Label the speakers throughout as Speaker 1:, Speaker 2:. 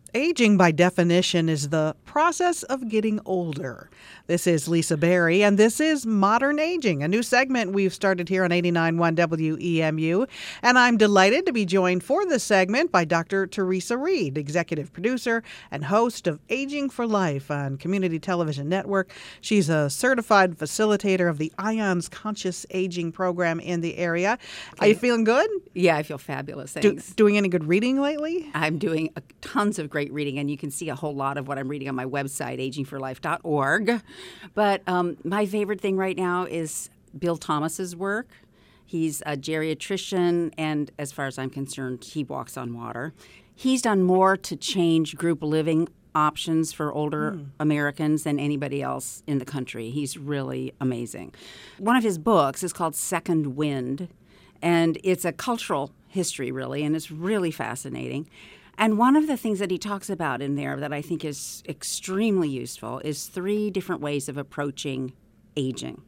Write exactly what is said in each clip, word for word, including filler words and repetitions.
Speaker 1: Aging, by definition, is the process of getting older. This is Lisa Berry, and this is Modern Aging, a new segment we've started here on eighty-nine point one W E M U. And I'm delighted to be joined for this segment by Doctor Teresa Reed, executive producer and host of Aging for Life on Community Television Network. She's a certified facilitator of the IONS Conscious Aging program in the area. Okay. Are you feeling good?
Speaker 2: Yeah, I feel fabulous. Thanks.
Speaker 1: Do, doing any good reading lately?
Speaker 2: I'm doing a, tons of great reading, and you can see a whole lot of what I'm reading on my website, aging for life dot org. But um, my favorite thing right now is Bill Thomas's work. He's a geriatrician, and as far as I'm concerned, he walks on water. He's done more to change group living options for older mm. Americans than anybody else in the country. He's really amazing. One of his books is called Second Wind, and it's a cultural history, really, and it's really fascinating. And one of the things that he talks about in there that I think is extremely useful is three different ways of approaching aging.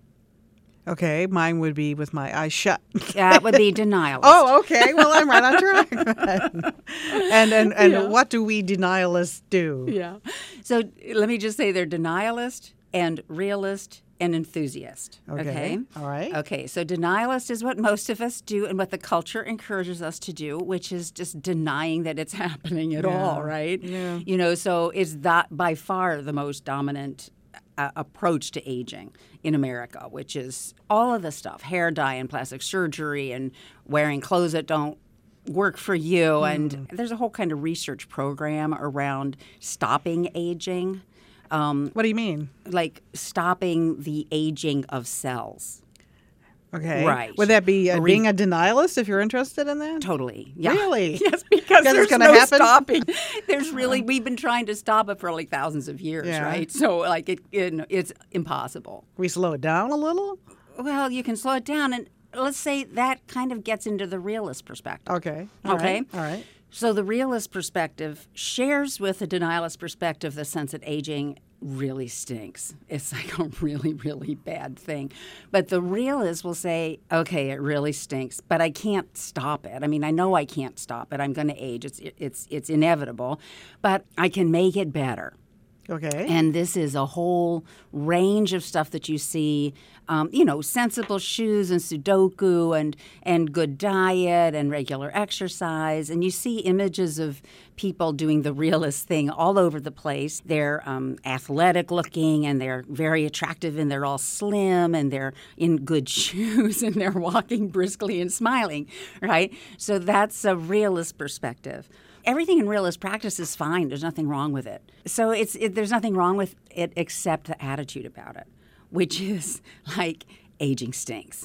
Speaker 1: Okay, mine would be with my eyes shut.
Speaker 2: That would be denialist.
Speaker 1: Oh, okay. Well, I'm right on track. and and, and yeah. What do we denialists do?
Speaker 2: Yeah. So let me just say they're denialist and realist and enthusiast.
Speaker 1: Okay.
Speaker 2: okay.
Speaker 1: All right.
Speaker 2: Okay. So denialist is what most of us do and what the culture encourages us to do, which is just denying that it's happening at
Speaker 1: yeah.
Speaker 2: all, right?
Speaker 1: Yeah.
Speaker 2: You know, so it's that by far the most dominant uh, approach to aging in America, which is all of the stuff, hair dye and plastic surgery and wearing clothes that don't work for you. Mm. And there's a whole kind of research program around stopping aging. Um,
Speaker 1: what do you mean?
Speaker 2: Like stopping the aging of cells.
Speaker 1: Okay.
Speaker 2: Right.
Speaker 1: Would that be uh, being a denialist if you're interested in that?
Speaker 2: Totally. Yeah.
Speaker 1: Really?
Speaker 2: Yes, because there's
Speaker 1: gonna
Speaker 2: no
Speaker 1: happen?
Speaker 2: stopping. There's really, we've been trying to stop it for like thousands of years,
Speaker 1: yeah.
Speaker 2: right? So like it, it, it's impossible.
Speaker 1: We slow it down a little?
Speaker 2: Well, you can slow it down, and let's say that kind of gets into the realist perspective.
Speaker 1: Okay. All
Speaker 2: okay.
Speaker 1: Right. All right.
Speaker 2: So the realist perspective shares with the denialist perspective the sense that aging really stinks. It's like a really, really bad thing. But the realist will say, okay, it really stinks, but I can't stop it. I mean, I know I can't stop it. I'm going to age. It's it's it's inevitable, but I can make it better.
Speaker 1: Okay.
Speaker 2: And this is a whole range of stuff that you see, um, you know, sensible shoes and Sudoku and, and good diet and regular exercise. And you see images of people doing the realist thing all over the place. They're um, athletic looking and they're very attractive and they're all slim and they're in good shoes and they're walking briskly and smiling, right? So that's a realist perspective. Everything in realist practice is fine. There's nothing wrong with it. So it's it, there's nothing wrong with it except the attitude about it, which is like aging stinks.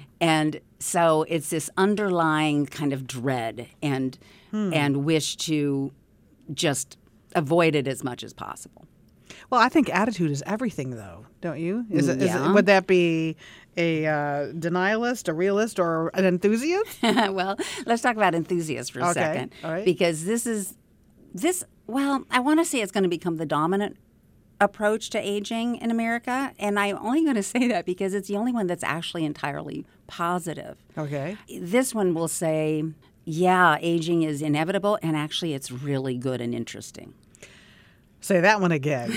Speaker 2: And so it's this underlying kind of dread and hmm. and wish to just avoid it as much as possible.
Speaker 1: Well, I think attitude is everything, though, don't you? Is it,
Speaker 2: yeah.
Speaker 1: is it, would that be a uh, denialist, a realist, or an enthusiast?
Speaker 2: Well, let's talk about enthusiast for a
Speaker 1: okay.
Speaker 2: second.
Speaker 1: All right.
Speaker 2: Because this is, this. well, I want to say it's going to become the dominant approach to aging in America. And I'm only going to say that because it's the only one that's actually entirely positive.
Speaker 1: Okay.
Speaker 2: This one will say, yeah, aging is inevitable, and actually it's really good and interesting.
Speaker 1: Say that one again.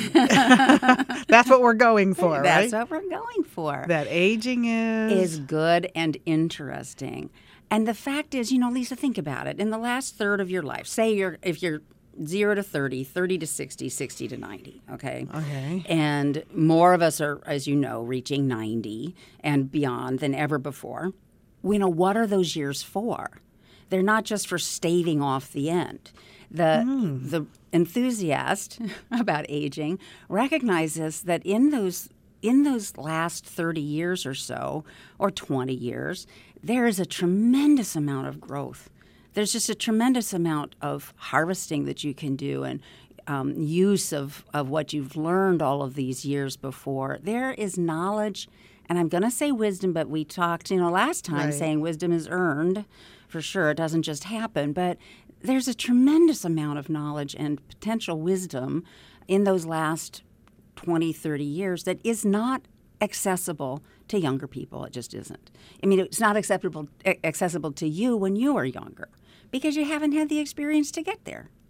Speaker 1: That's what we're going for, right?
Speaker 2: That's what we're going for.
Speaker 1: That aging is...
Speaker 2: Is good and interesting. And the fact is, you know, Lisa, think about it. In the last third of your life, say you're if you're zero to thirty, thirty to sixty, sixty to ninety, okay?
Speaker 1: Okay.
Speaker 2: And more of us are, as you know, reaching ninety and beyond than ever before. We know what are those years for? They're not just for staving off the end. The mm. the enthusiast about aging recognizes that in those in those last thirty years or so, or twenty years, there is a tremendous amount of growth. There's just a tremendous amount of harvesting that you can do and um, use of, of what you've learned all of these years before. There is knowledge, and I'm going to say wisdom, but we talked, you know, last time
Speaker 1: right.
Speaker 2: saying wisdom is earned. For sure, it doesn't just happen, but there's a tremendous amount of knowledge and potential wisdom in those last twenty, thirty years that is not accessible to younger people. It just isn't. I mean, it's not acceptable, accessible to you when you were younger because you haven't had the experience to get there.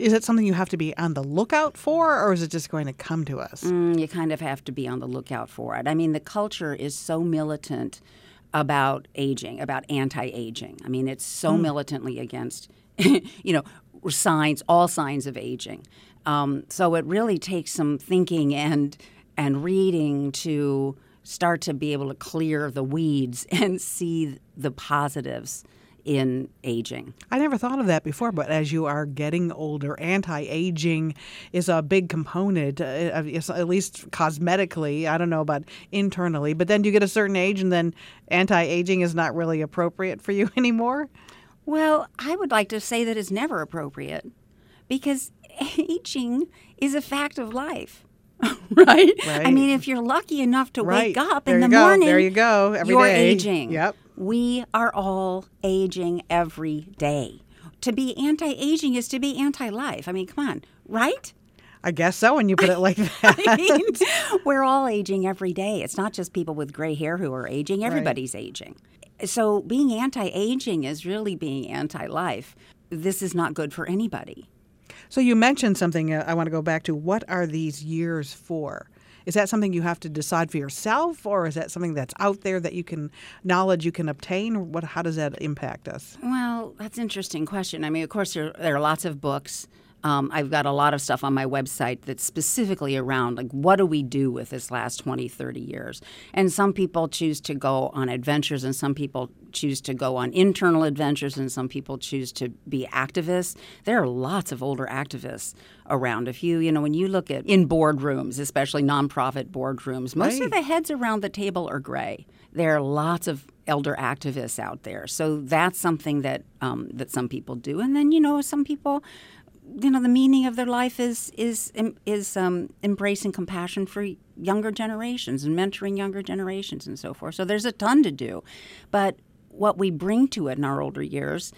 Speaker 1: Is it something you have to be on the lookout for, or is it just going to come to us?
Speaker 2: Mm, you kind of have to be on the lookout for it. I mean, the culture is so militant about aging, about anti-aging. I mean, it's so mm. militantly against, you know, signs, all signs of aging. Um, so it really takes some thinking and and reading to start to be able to clear the weeds and see the positives in aging.
Speaker 1: I never thought of that before, but as you are getting older, anti-aging is a big component, uh, at least cosmetically. I don't know about internally, but then you get a certain age and then anti-aging is not really appropriate for you anymore?
Speaker 2: Well, I would like to say that it's never appropriate because aging is a fact of life. right?
Speaker 1: right?
Speaker 2: I mean, if you're lucky enough to
Speaker 1: right.
Speaker 2: wake up
Speaker 1: there
Speaker 2: in the
Speaker 1: go.
Speaker 2: morning,
Speaker 1: there you go. Every
Speaker 2: you're
Speaker 1: day.
Speaker 2: aging.
Speaker 1: Yep.
Speaker 2: We are all aging every day. To be anti-aging is to be anti-life. I mean, come on, right?
Speaker 1: I guess so when you put it like that.
Speaker 2: I mean, we're all aging every day. It's not just people with gray hair who are aging. Everybody's right. aging. So being anti-aging is really being anti-life. This is not good for anybody.
Speaker 1: So you mentioned something uh, I want to go back to. What are these years for? Is that something you have to decide for yourself, or is that something that's out there that you can, knowledge you can obtain? What, how does that impact us?
Speaker 2: Well, that's an interesting question. I mean, of course, there, there are lots of books. Um, I've got a lot of stuff on my website that's specifically around, like, what do we do with this last twenty, thirty years? And some people choose to go on adventures, and some people choose to go on internal adventures, and some people choose to be activists. There are lots of older activists around. If you, you know, when you look at in boardrooms, especially nonprofit boardrooms, most
Speaker 1: right.
Speaker 2: of the heads around the table are gray. There are lots of elder activists out there. So that's something that um, that some people do. And then, you know, some people, you know, the meaning of their life is is is um, embracing compassion for younger generations and mentoring younger generations and so forth. So there's a ton to do. But what we bring to it in our older years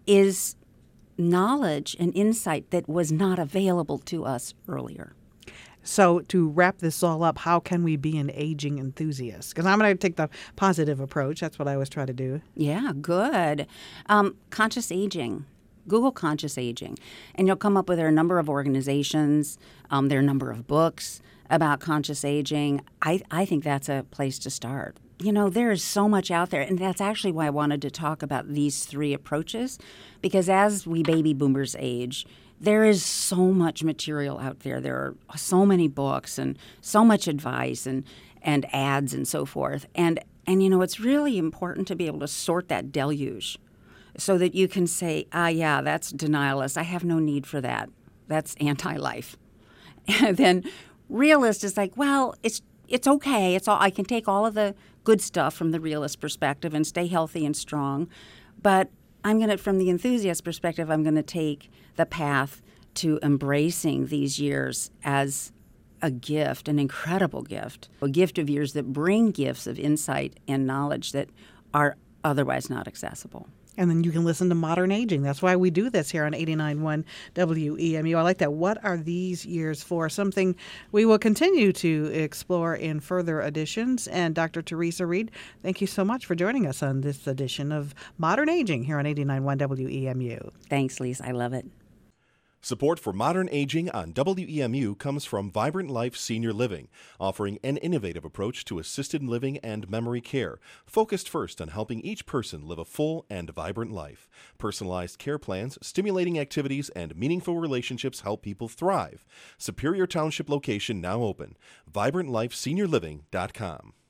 Speaker 2: is knowledge and insight that was not available to us earlier.
Speaker 1: So to wrap this all up, how can we be an aging enthusiast? Because I'm going to take the positive approach. That's what I always try to do.
Speaker 2: Yeah, good. Um, conscious aging. Google conscious aging, and you'll come up with there are a number of organizations. Um, there are a number of books about conscious aging. I, I think that's a place to start. You know, there is so much out there, and that's actually why I wanted to talk about these three approaches, because as we baby boomers age, there is so much material out there. There are so many books and so much advice and, and ads and so forth. And, and, you know, it's really important to be able to sort that deluge so that you can say, ah, yeah, that's denialist. I have no need for that. That's anti-life. And then realist is like, well, it's it's okay. It's all I can take all of the good stuff from the realist perspective and stay healthy and strong. But I'm going to, from the enthusiast perspective, I'm going to take the path to embracing these years as a gift, an incredible gift, a gift of years that bring gifts of insight and knowledge that are otherwise not accessible.
Speaker 1: And then you can listen to Modern Aging. That's why we do this here on eighty-nine point one W E M U. I like that. What are these years for? Something we will continue to explore in further editions. And Doctor Teresa Reed, thank you so much for joining us on this edition of Modern Aging here on eighty-nine point one W E M U.
Speaker 2: Thanks, Lisa. I love it.
Speaker 3: Support for Modern Aging on W E M U comes from Vibrant Life Senior Living, offering an innovative approach to assisted living and memory care, focused first on helping each person live a full and vibrant life. Personalized care plans, stimulating activities, and meaningful relationships help people thrive. Superior Township location now open. vibrant life senior living dot com.